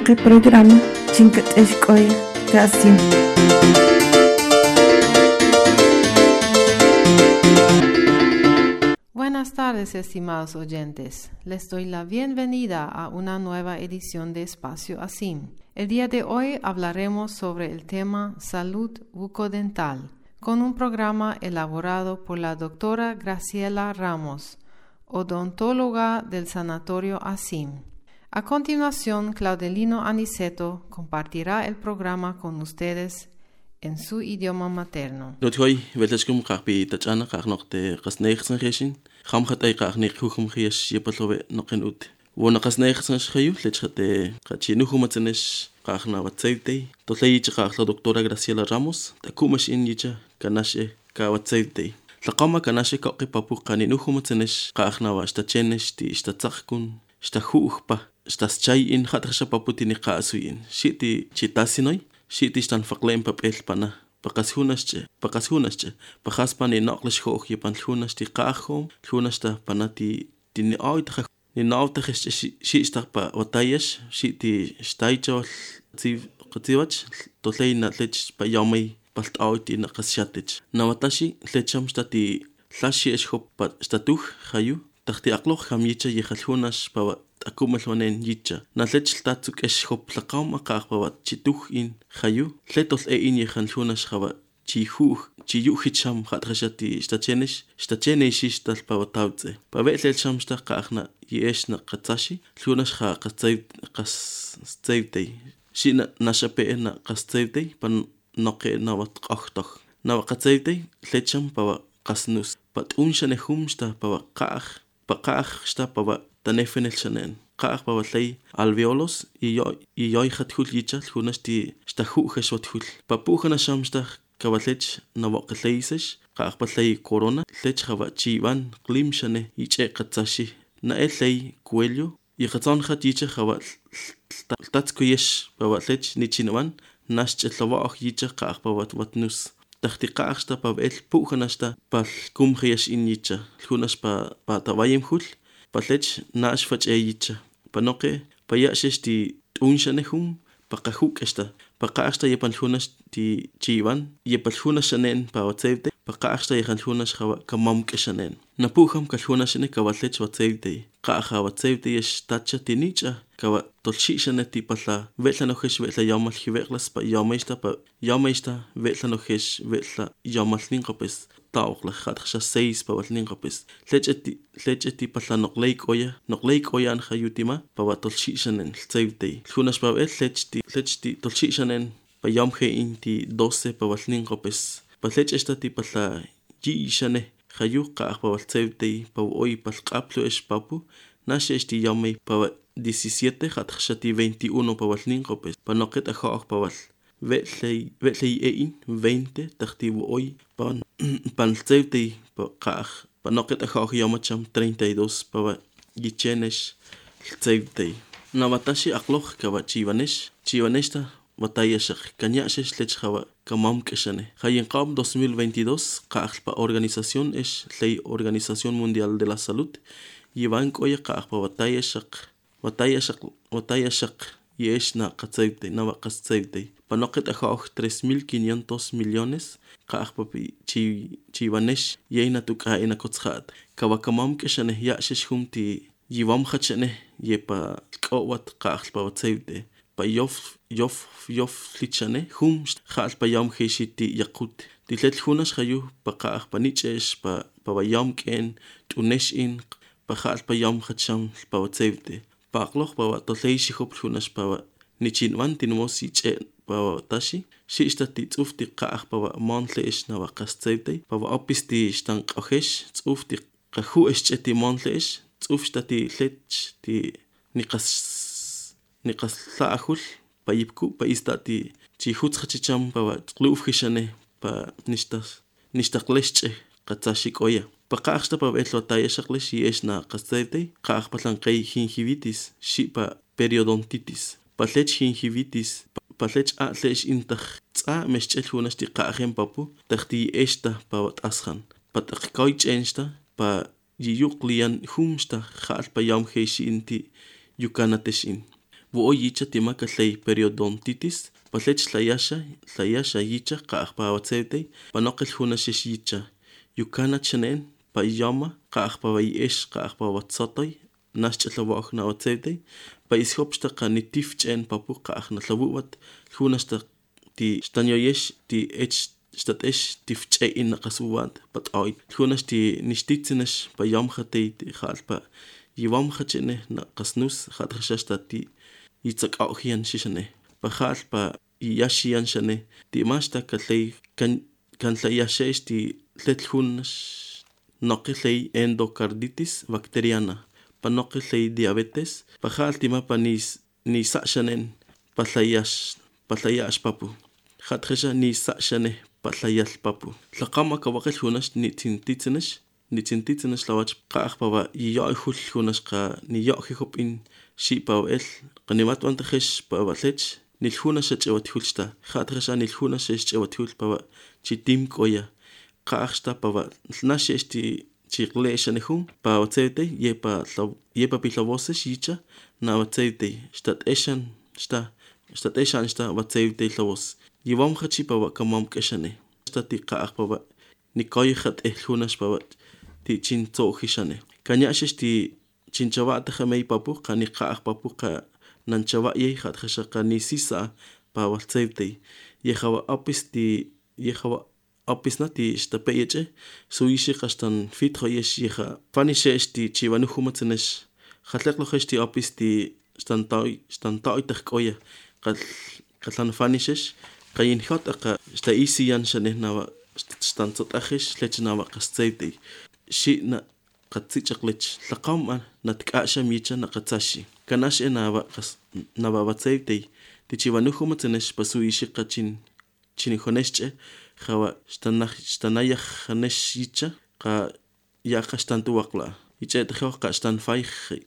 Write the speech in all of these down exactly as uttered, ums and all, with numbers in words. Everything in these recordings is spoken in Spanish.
Naqi programa chinkat eshkoya kasim. Buenas tardes, estimados oyentes. Les doy la bienvenida a una nueva edición de Espacio ASIM. El día de hoy hablaremos sobre el tema salud bucodental, con un programa elaborado por la doctora Graciela Ramos, odontóloga del Sanatorio ASIM. A continuación, Claudelino Aniceto compartirá el programa con ustedes en su idioma materno. Nothoy welashkum qarpi tachana qarnoqte qasneexsan kheshin khamkhat ay qarniq hukum khiyash yepalove noqenut wona qasneexsan khayu lechate qachinu humatsenesh qarna watseite totlay qarla doctora Graciela Ramos takumash in yicha kanashe ka watseite laqama kanashe qaqi papu qaninu humatsenesh qarna washtachenesh ti ishtatsaqkun ishtahuqpa ishtaschay in khatrasha paputini qasuin shiti chitasinoy shiti stan faqlem papel pana paqashunasche paqashunasche paqaspani naqlish khokh yepan hunasti qakhom hunasta panati tini aita ni nauta shi sta pa otayash shiti staichol tiv qatiwach toleyna lech pa yamay palt auti na qashatich nawatashi lecham stati lashi eshop pa statuh khayu taqti aqloq khamicha yekhalhunas pa akumalwanen yicha nalech tatsuk eshop laqam aqaqwa chituh in khayu letol e in yekhalhunas khawa chihu chiyu hicham khatrashati stachenish stachenish istal pawtautze pavelel shamsta qaqna yeshna qatsashi lunas kha qatsay qastaytay shina nashapeena qastaytay pan noqe nawat qaqtoq naw qatsaytay lecham pawa qasnus pat unshane humsta pawa qaq paqaq sta pawa tanefenel shanen qaq pawa lay alveolos y yo y yo khatkul yicha lunasti stahu khashwatkul papukhana shamsta kavalech nawaqleisesh qaq patlay corona lech khawa chivan qlimshane yiche qatsashi na elay cuello y qatsan khat yiche khawa tatskuyesh pawa lech nichinwan nash chlawaq yiche qaq pawa watnus taqtiqaqsta pavel pujanasta pal kumkhiyash in yicha lunas pa pa tawayem khul palech nash fach e yicha panoqe payashesh ti tunshanehum paqahuk esta paqasta yepan lunas ti chivan yepal lunas shanen pa watsevte paqasta yehan lunas khawa kamam keshanen napuham kal lunas ne kavalech watsevte qaha watsevte yesh tacha tinicha kawa tolshi shaneti pala velanohesh vela yamal hiverlas pa yamesta pa yamesta velanohesh vela yamal ninqapes tawqla khatsha seis pa walninqapes lecheti lecheti pala noqleik oya noqleik oya an khayutima pa watolshi shanen tsevte lunas pa vel lechti lechti tolshi shanen pa yamhe inti doce pa walninqapes pa lechesta ti pala yi shane khayu qa pa waltsevte pa oy pal qaplo es papu nashesti yamay pa diecisiete khatkhshati veintiuno pa walninqopes pa noqet akhaq pa wal velay velay ein veinte taqtibu oy pan pantsevte pa qaq pa noqet akhaq yamacham treinta y dos pa gichenesh tsevte nawatashi aqloq ka chivanesh chivanesta batalla shaq kanyashesh lech khawa kamam keshane khayin qam dos mil veintidós qaq pa organización es ley Organización Mundial de la Salud yivan qoya qaq pa batalla shaq batalla shaq batalla shaq yeshna qatsayte nawa qatsayte panoqet akhaq tres mil quinientos millones qaq pa chi chivanesh yeina tuqa ina kotsxat kawakamam keshane yashesh humti yivam khachane yepa qowat qaq pa batsayte pa yof yof yof lichane hum khal pa yam khishiti yaqut dilet khunas khayu pa qaq pa nichesh pa pa yam ken tunesh in pa khal pa yam khacham pa batsayte paqloq pa totley shikop khunas pa nichinwan tinmosi che pa tashi shistati tsufti qaq pa montle ishna wa qastsayte pa apisti stan qohesh tsufti qahu escheti montle ish tsufstati lech ti niqas niqas laahul pa yipku pa istati chi hutschicham pa qluf khishane pa nishtas nishtaqlesh qatsashik oya pa qaqsta pa vetlo tayashaqlesh yeshna qastayte qaq palan qay gingivitis shipa periodontitis pa lech gingivitis pa lech a lech intaq tsa meschel hunasti qaqem papu taqti esta pa tashan pa taqkoich ensta pa yiyuqlian humsta khal pa yam heshi inti yukanateshin wo yicha tima katlay periodontitis palech tlayasha tlayasha yicha qaaqpa watsete panoqil huna shish yicha yukana chanen pa yama qaaqpa wayesh qaaqpa watsatoy naschlawaq na watsete pa ishopsta qanitifchen papu qaaqna tlawuat hunasta ti stanyoyesh ti ech statesh tifche in qasuwat patay hunasti nistitsenes pa yamkhate ti khalpa yiwam khachene na qasnus khatrashasta ti itzak auhian shishane pa khalpa yashian shane ti masta katlay kan kan tlayashesh ti tlethunas noqilay endocarditis bacteriana pa noqilay diabetes pa khaltima panis ni sashanen pa tlayash pa tlayash papu khatrasha ni sashane patlayal papu tlaqama kawaqil hunas ni tintitsenes ni tintitsenes lawach qaaqpa yiyo hul hunas qa ni yohihop in shipael qanimat wantahesh pavalech ni hunas chewat hulsta khatrasha ni hunas chewat hul pa chitim koya qaaqsta pa nashesti chiqleshane hun pa watsete yepa yepa pilawoses yicha na watsete stat eshan sta stat eshan sta watsete lawos yiwam khachi pa kamam keshane stati qaaq pa ni koy khat ehlunas pa ti chinto khishane kanya shesti chinchawa ta khamay papu qani qaaq papu qa nanchawa ye khat khashaqa ni sisa pa waltsayte yehawa apisti yehawa apisna ti stapeyeche suishi qastan fitro yesh yeha fani shesti chiwanu humatsenesh khatlaqlo khesti apisti stantoy stantoy taqoya qal qatlan fanishesh qayin hot aqa sta isiyan shane nawa stantot akhish lechnawa qastayte shina qatsichaqlech laqam natkasha micha naqatsashi kanash enawa qas nawa watsayte tichiwanu humatsenesh pasuishi qachin chini honesche khawa stanakh stanayakh hanesh yicha qa yaqa stantu waqla yicha qa stan fay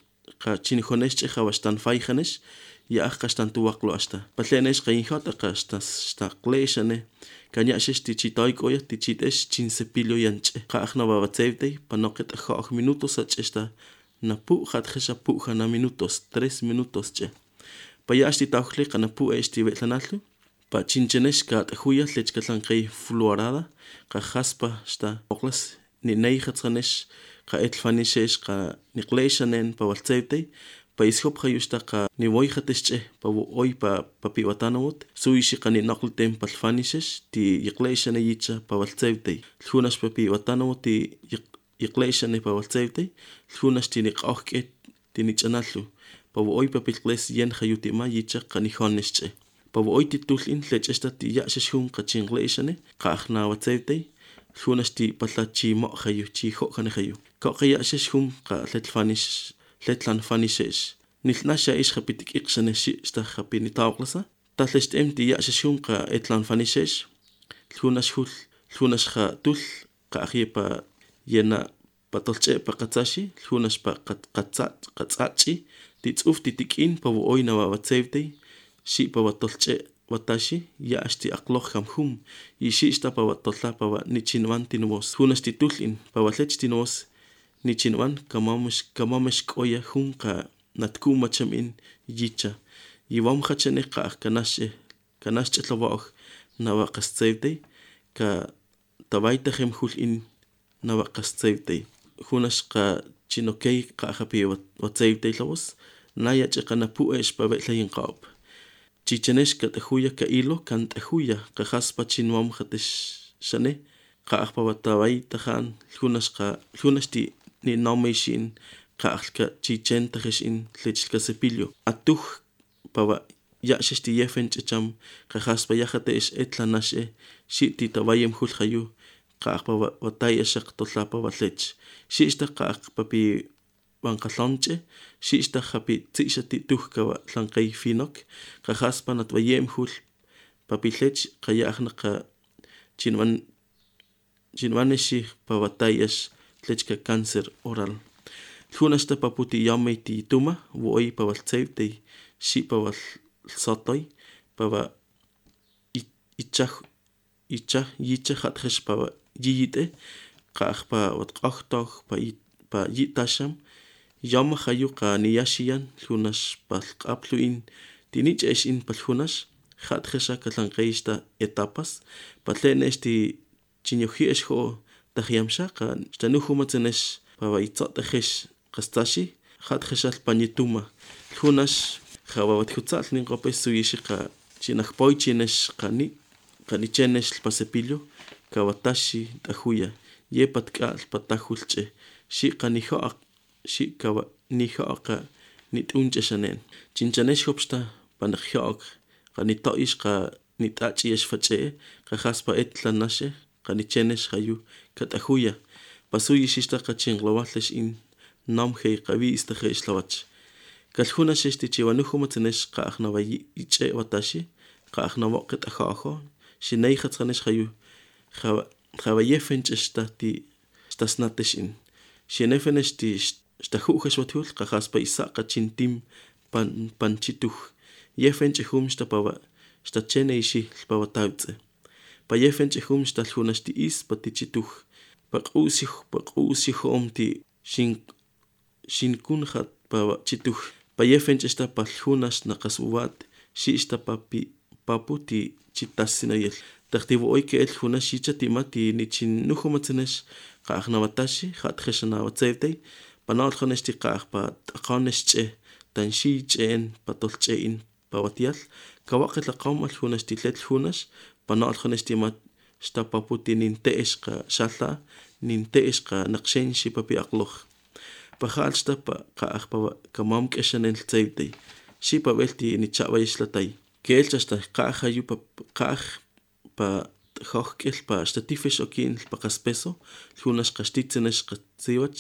qa chini honesche khawa stan fay hanesh ya aqashtantu waqlo asta patlenesh qaynhot aqashtas staqleshane kanya shesti chitoy koya tichitesh chin cepillo yanche qaaqna babatsevte panoqet khaq minutos achesta napu khat khasha pu khana minutos tres minutos che payashti tawkhli qana pu esti vetlanallu pa chinchenesh ka tjuya lechkatlan qay fluorada qa khaspa sta oqlas ni nay khatsanesh qa etfanishesh qa niqleshanen pa waltsevte pa ishop khayushta qa ni voy khatesche pa oy pa papi watanawut suishi qani naqltem palfanishesh ti yiqleshane yicha pa waltsevte lhunash papi watanawut ti yiqleshane pa waltsevte lhunash ti niqawke ti nichanallu pa oy papi qles yen khayuti ma yicha qani honnesche pa oy ti tulin lechesta ti yashshun qachingleshane qaqna watsevte lhunash ti pallachi mo khayuchi kho khane khayu ka qayashshun qa letfanish letlan fanishesh nilnasha ish khapitik iqshane shi sta khapini tawqlasa talest emti yashshun qa etlan fanishesh lhunash hul lhunash kha tul qa khipa yena patolche pa qatsashi lhunash pa qatsat qatsachi titsuf titikin pa oyna watsevte shi pa watolche watashi ya asti aqloq hamhum yishi sta pa watolla pa nichinwan tinwas hunash titulin pa watlech tinwas nichinwan kamamush kamamush koya hunqa natkuma chamin yicha yiwam khachane qa kanashe kanash chlawaq nawa qastsevte ka tabayta khemhul in nawa qastsevte hunash qa chinokay qa khapi watsevte lawos naya chqana pu esh pa betlayin qab chichenesh ka tjuya ka ilo kan tjuya qa khaspa chinwam khatesh shane qa aqpa wataway tahan hunash qa hunash ti ni nomeshin qaqka chichen tahishin lechka cepillo atuj pawa ya shesti yefen cham qahaspa yahate es etlanashe shiti tawayem hul khayu qaqpa watay shaq totlapa watlech shista qaq papi banqalonche shista khapi tishati tuhka tlanqay finok qahaspa natwayem hul papi lech qayahna qa chinwan chinwaneshi pawatayash lechka cáncer oral hunasta paputi yamaiti tuma woi pa waltsevte shi pa wal satoy pa ichach ichach yicha khatkhsh pa yite qaq pa watqahtog pa pa yitasham Yama hayu ka niyashiyan lunas palqapluin tinich es in palhunas hat hesa katlanqeista etapas patlenes ti chinyohi esho tahiamsha ka stanuhumatsenes pava itzatahesh qastashi hat hesa panituma lunas khawat khutsal nin qope suyishi ka chinakpoichines qani qanichenes pasepillo kawatashi tahuya yepat kal patahulche shi qaniho shi kawa nihoqa nitunche shanen chinchanesh hopsta panahyoq qanitoish qa nitachi es fache qa haspa etlanashe qanichenes hayu katahuya pasuyi shista qachin globalesh in namhe qawi istakhesh lawach kalhuna shesti chiwanuhumatnesh qa akhnawayi iche watashi qa akhnawoqet ahaho shinay khatsanesh hayu khawa khawayefench estati stasnateshin shinefenesh ti Stahujas watul kajas pa isa kachintim pan panchituh. Yefenche hum stapava stachene ishi pavatautze. Pa yefenche hum stalhunas ti is patichituh. Pa usih pa usih om ti shin shinkunhat pava chituh. Pa yefenche sta palhunas nakasuvat shi sta papi papu ti chitasinayel. Tachtivo hoy que el hunas shicha timati ni chin nuhumatzenesh ka akhnawatashi khat kheshana watzevtei. Panal khanesti qaq pa taqanesche tanshi chen patolchein pawatial kawaqet laqam al hunasti tlet hunas panal khanesti mat sta paputi ninte esqa shalta ninte esqa naqshen shi papi aqloh pa sta pa qaq pa kamam keshanen tseitei shi pa velti ni chawa islatay kelcha sta qaq ayu pa qaq pa khokkel pa statifes okin pa qaspeso hunas qastitzenes qatsiwach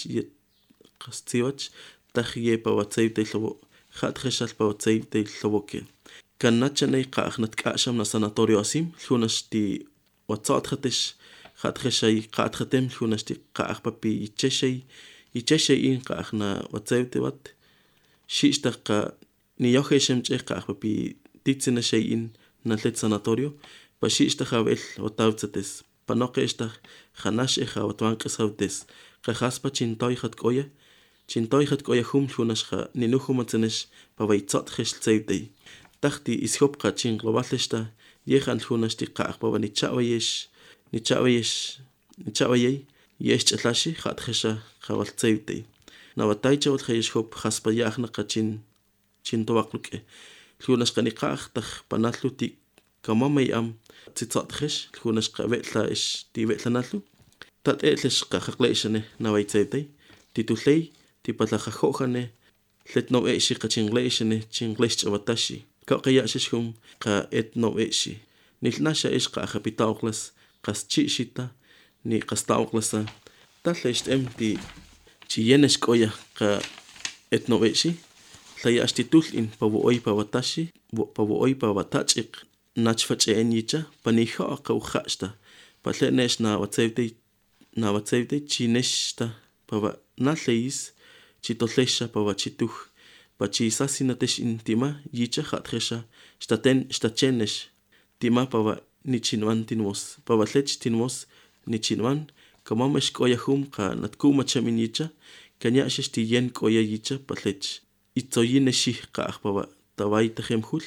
Qastiwach tahye pa watseite lobo hat khashal pa watseite loboke kanachane qaqnat qasham na sanatorio asim lunas ti watsat khatish hat khashay qat khatem lunas ti qaq papi icheshay icheshay in qaqna watseite wat shishta qa ni yoheshem che qaq papi titsina shay in na let sanatorio pa shishta khabel watawtsates panoqe esta khanash e khawatwan qisawtes qahaspa chintoy khat qoya Chintoy hat koya hum hunas kha ninuhumatzenesh pavaitzat kheshtseitei. Tahti ishop qa chin globalesta yehan hunas ti qaq pava ni chawayesh ni chawayesh ni chawayey yesh chatlashi khat khesha khawaltseitei. Nabatay chawat khayesh hop khaspa yahna qa chin chin towaqluke. Hunas qani qaq tah panatluti kamamay am tsitzat khesh hunas qa vetla ish ti vetlanatlu. Tat etlesh qa khaqleishane nawaitseitei. Titullei ti patlajajohane let no eshi ka chingleshne chinglesh chabatashi ka qayashishum ka et no eshi nilnasha ish ka kapitauklas qas chishita ni qastauklasa tallesh empty chiyenesh koya ka et no eshi tlayashtitul in pawoy pawatashi pawoy pawatachik nachfache enyicha paniha ka ukhashta patlenesh na watsevte na watsevte chineshta pawa nalleis chitollesha pawachituh pachisasinatesh intima yicha khatresha staten stachenesh tima pawa nichinwan tinmos pawalech tinmos nichinwan kamamesh koyahum qa natkuma chaminyicha kanyashish tiyen koya yicha palech itzoyineshi qa pawa tawai tahemhul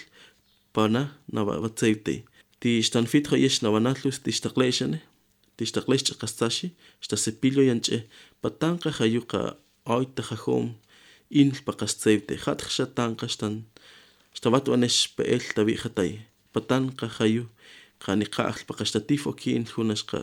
pana nawatsevte ti stanfit khoyesh nawanatlus ti staqleshane tistaqlesh qastashi sta cepillo yanche patanqa khayuqa oita khajom in paqastevte khat khshatan qastan stabat wanesh pel tabi khatay patanqa khayu qani qaql paqastatif okin hunasqa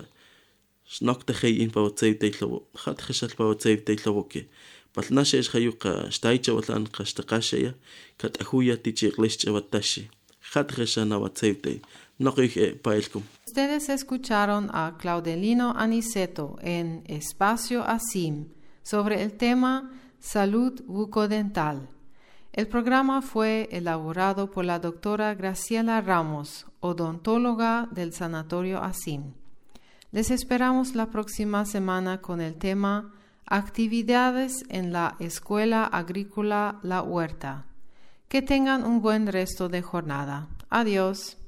snokte khay in pawtsevte lobo khat khshal pawtsevte loboke patnash es khayuqa staicha watlan qastaqashaya kat ahuya tichiqlesh chabatashi khat khshana watsevte noqih paelkum. Ustedes escucharon a Claudelino Aniceto en Espacio Asim sobre el tema Salud Bucodental. El programa fue elaborado por la doctora Graciela Ramos, odontóloga del Sanatorio Asim. Les esperamos la próxima semana con el tema Actividades en la Escuela Agrícola La Huerta. Que tengan un buen resto de jornada. Adiós.